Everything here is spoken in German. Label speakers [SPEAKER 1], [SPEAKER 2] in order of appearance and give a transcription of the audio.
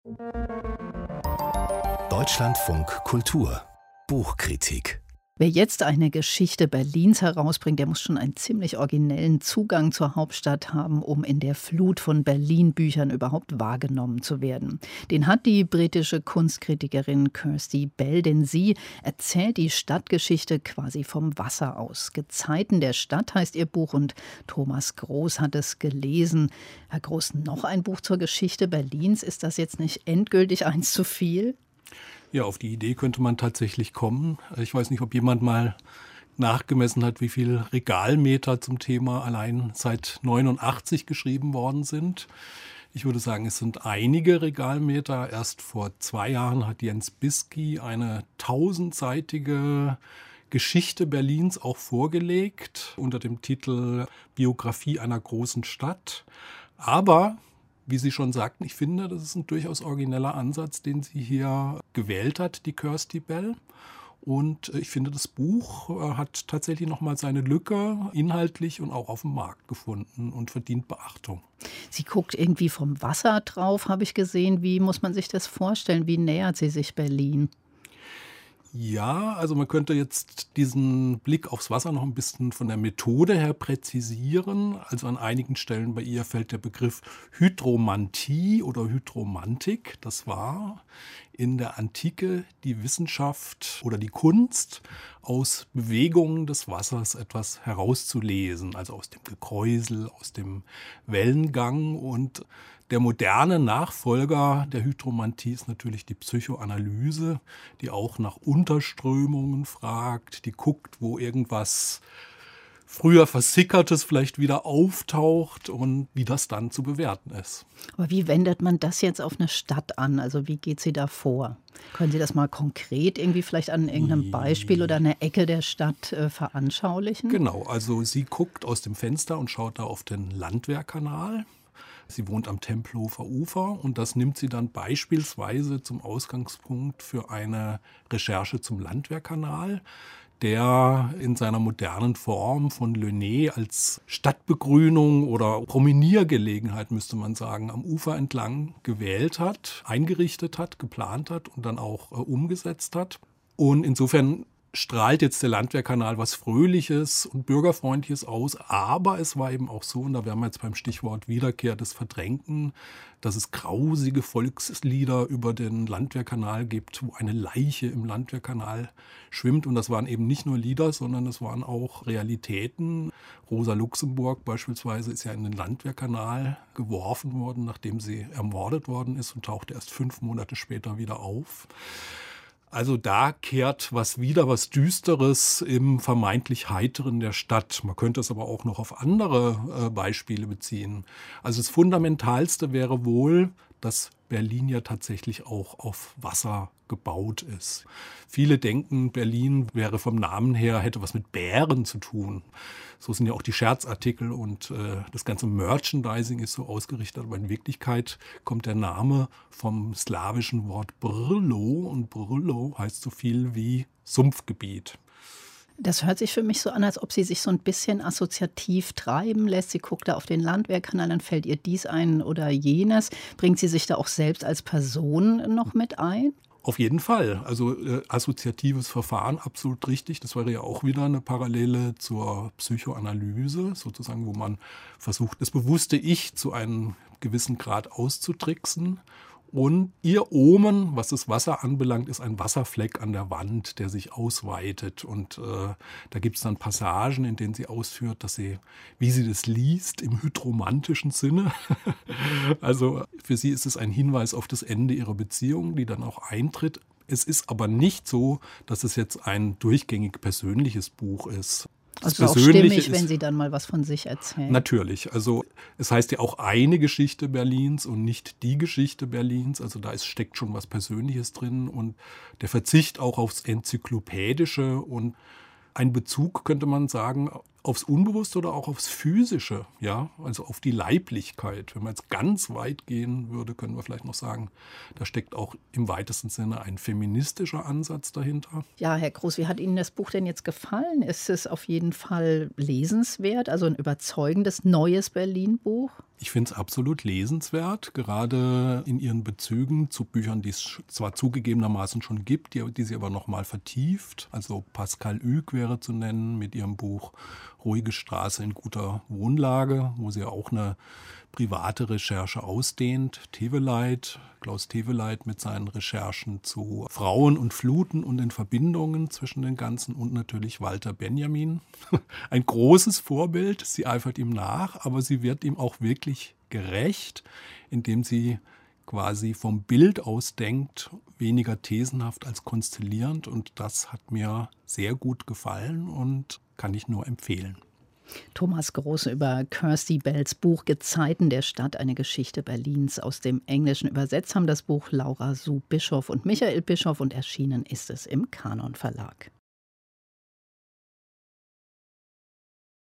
[SPEAKER 1] Deutschlandfunk Kultur Buchkritik.
[SPEAKER 2] Wer jetzt eine Geschichte Berlins herausbringt, der muss schon einen ziemlich originellen Zugang zur Hauptstadt haben, um in der Flut von Berlin-Büchern überhaupt wahrgenommen zu werden. Den hat die britische Kunstkritikerin Kirsty Bell, denn sie erzählt die Stadtgeschichte quasi vom Wasser aus. Gezeiten der Stadt heißt ihr Buch und Thomas Groß hat es gelesen. Herr Groß, noch ein Buch zur Geschichte Berlins. Ist das jetzt nicht endgültig eins zu viel?
[SPEAKER 3] Ja, auf die Idee könnte man tatsächlich kommen. Ich weiß nicht, ob jemand mal nachgemessen hat, wie viele Regalmeter zum Thema allein seit 89 geschrieben worden sind. Ich würde sagen, es sind einige Regalmeter. Erst vor 2 Jahren hat Jens Bisky eine 1000-seitige Geschichte Berlins auch vorgelegt unter dem Titel Biografie einer großen Stadt. Aber wie Sie schon sagten, ich finde, das ist ein durchaus origineller Ansatz, den sie hier gewählt hat, die Kirsty Bell. Und ich finde, das Buch hat tatsächlich nochmal seine Lücke inhaltlich und auch auf dem Markt gefunden und verdient Beachtung.
[SPEAKER 2] Sie guckt irgendwie vom Wasser drauf, habe ich gesehen. Wie muss man sich das vorstellen? Wie nähert sie sich Berlin?
[SPEAKER 3] Ja, also man könnte jetzt diesen Blick aufs Wasser noch ein bisschen von der Methode her präzisieren. Also an einigen Stellen bei ihr fällt der Begriff Hydromantie oder Hydromantik. Das war in der Antike die Wissenschaft oder die Kunst, aus Bewegungen des Wassers etwas herauszulesen. Also aus dem Gekräusel, aus dem Wellengang. Und der moderne Nachfolger der Hydromantie ist natürlich die Psychoanalyse, die auch nach Unterströmungen fragt, die guckt, wo irgendwas früher Versickertes vielleicht wieder auftaucht und wie das dann zu bewerten ist.
[SPEAKER 2] Aber wie wendet man das jetzt auf eine Stadt an? Also wie geht sie da vor? Können Sie das mal konkret irgendwie vielleicht an irgendeinem Beispiel oder einer Ecke der Stadt veranschaulichen?
[SPEAKER 3] Genau, also sie guckt aus dem Fenster und schaut da auf den Landwehrkanal. Sie wohnt am Tempelhofer Ufer und das nimmt sie dann beispielsweise zum Ausgangspunkt für eine Recherche zum Landwehrkanal, der in seiner modernen Form von Launay als Stadtbegrünung oder Promeniergelegenheit, müsste man sagen, am Ufer entlang gewählt hat, eingerichtet hat, geplant hat und dann auch umgesetzt hat. Und insofern strahlt jetzt der Landwehrkanal was Fröhliches und Bürgerfreundliches aus. Aber es war eben auch so, und da wären wir jetzt beim Stichwort Wiederkehr des Verdrängten, dass es grausige Volkslieder über den Landwehrkanal gibt, wo eine Leiche im Landwehrkanal schwimmt. Und das waren eben nicht nur Lieder, sondern es waren auch Realitäten. Rosa Luxemburg beispielsweise ist ja in den Landwehrkanal geworfen worden, nachdem sie ermordet worden ist und tauchte erst 5 Monate später wieder auf. Also da kehrt was wieder, was Düsteres im vermeintlich Heiteren der Stadt. Man könnte es aber auch noch auf andere Beispiele beziehen. Also das Fundamentalste wäre wohl, dass Berlin ja tatsächlich auch auf Wasser gebaut ist. Viele denken, Berlin wäre vom Namen her, hätte was mit Bären zu tun. So sind ja auch die Scherzartikel und das ganze Merchandising ist so ausgerichtet. Aber in Wirklichkeit kommt der Name vom slawischen Wort Brlo und Brlo heißt so viel wie Sumpfgebiet.
[SPEAKER 2] Das hört sich für mich so an, als ob sie sich so ein bisschen assoziativ treiben lässt. Sie guckt da auf den Landwehrkanal, dann fällt ihr dies ein oder jenes. Bringt sie sich da auch selbst als Person noch mit ein?
[SPEAKER 3] Auf jeden Fall. Also assoziatives Verfahren, absolut richtig. Das wäre ja auch wieder eine Parallele zur Psychoanalyse, sozusagen, wo man versucht, das bewusste Ich zu einem gewissen Grad auszutricksen. Und ihr Omen, was das Wasser anbelangt, ist ein Wasserfleck an der Wand, der sich ausweitet. Und da gibt es dann Passagen, in denen sie ausführt, dass sie, wie sie das liest, im hydromantischen Sinne. Also für sie ist es ein Hinweis auf das Ende ihrer Beziehung, die dann auch eintritt. Es ist aber nicht so, dass es jetzt ein durchgängig persönliches Buch ist.
[SPEAKER 2] Also auch stimmig, wenn Sie dann mal was von sich erzählen.
[SPEAKER 3] Natürlich. Also es heißt ja auch eine Geschichte Berlins und nicht die Geschichte Berlins. Also da steckt schon was Persönliches drin und der Verzicht auch aufs Enzyklopädische und ein Bezug, könnte man sagen, aufs Unbewusste oder auch aufs Physische, ja, also auf die Leiblichkeit. Wenn man jetzt ganz weit gehen würde, können wir vielleicht noch sagen, da steckt auch im weitesten Sinne ein feministischer Ansatz dahinter.
[SPEAKER 2] Ja, Herr Groß, wie hat Ihnen das Buch denn jetzt gefallen? Ist es auf jeden Fall lesenswert, also ein überzeugendes neues Berlin-Buch?
[SPEAKER 3] Ich finde es absolut lesenswert, gerade in ihren Bezügen zu Büchern, die es zwar zugegebenermaßen schon gibt, die sie aber noch mal vertieft. Also Pascal Ück wäre zu nennen mit ihrem Buch Ruhige Straße in guter Wohnlage, wo sie auch eine private Recherche ausdehnt. Klaus Teveleit mit seinen Recherchen zu Frauen und Fluten und den Verbindungen zwischen den Ganzen und natürlich Walter Benjamin. Ein großes Vorbild, sie eifert ihm nach, aber sie wird ihm auch wirklich gerecht, indem sie quasi vom Bild aus denkt, weniger thesenhaft als konstellierend, und das hat mir sehr gut gefallen und kann ich nur empfehlen.
[SPEAKER 2] Thomas Groß über Kirsty Bells Buch Gezeiten der Stadt, eine Geschichte Berlins. Aus dem Englischen übersetzt haben das Buch Laura Sue Bischof und Michael Bischof und erschienen ist es im Kanon Verlag.